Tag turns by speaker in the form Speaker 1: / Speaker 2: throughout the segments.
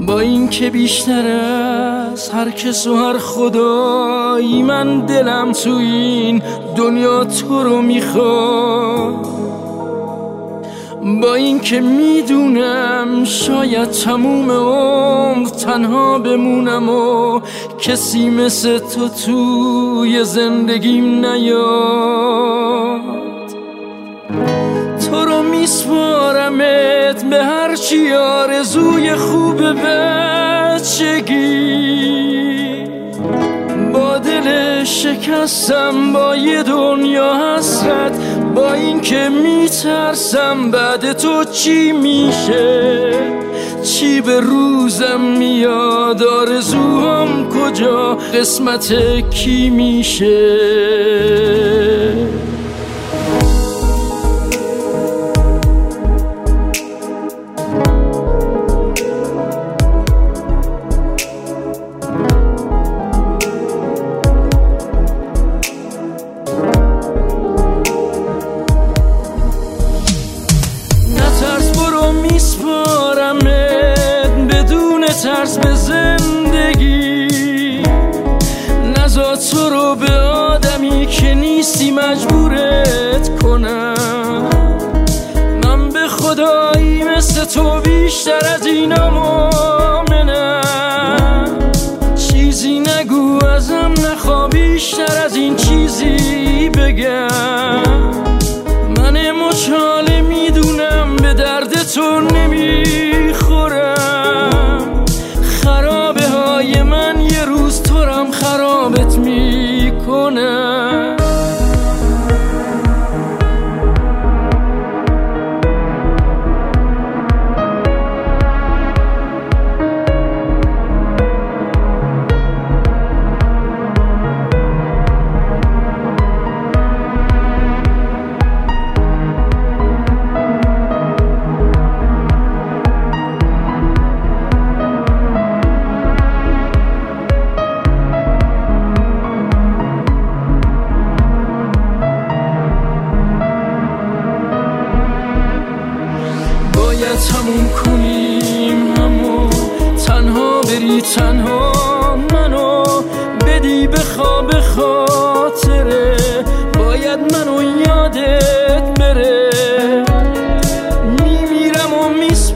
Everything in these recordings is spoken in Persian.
Speaker 1: با این که بیشتر از هر کس و هر خدایی من دلم تو این دنیا تو رو میخواد، با این که میدونم شاید تموم عمر تنها بمونم و کسی مثل تو توی زندگیم نیاد. تو رو میسپارمت به هرچی آرزوی خوب بچگی، با دل شکستم، با یه دنیا حسرت، با این که میترسم بعد تو چی میشه، چی به روزم میاد، آرزوام کجا، قسمت کی میشه. میسپارمت بدون ترس به زندگی، نذار تو رو به آدمی که نیستی مجبورت کنم. من به خدایی مثل تو بیشتر از اینا مؤمنم. چیزی نگو ازم نخوا بیشتر از این چیزی بگم. من مچاله میدونم به درد تو نمیخورم، خرابه های من یه روز تو رم خرابت میکنم. تموم کنیم همو، تنها بری تنها منو بدی بخواب خاطره، باید منو یادت بره. میمیرم و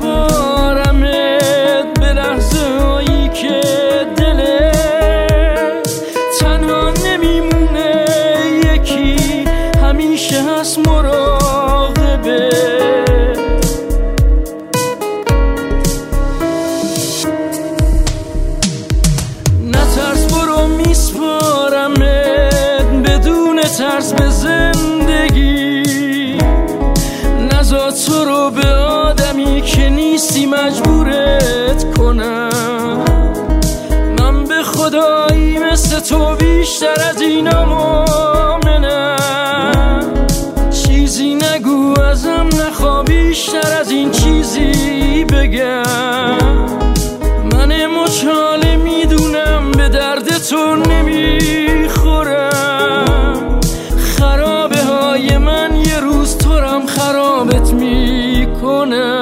Speaker 1: میسپارمت به لحظه هایی که دلت تنها نمیمونه، یکی همیشه هست مراقبه. میسپارمت بدون ترس به زندگی، نذار تو رو به آدمی که نیستی مجبورت کنم. من به خدایی مثل تو بیشتر از اینا مؤمنم. چیزی نگو ازم نخوا بیشتر از این چیزی بگم. من مچاله میدونم به درد تو نمیخورم، خرابه های من یه روز تو رم خرابت میکنم.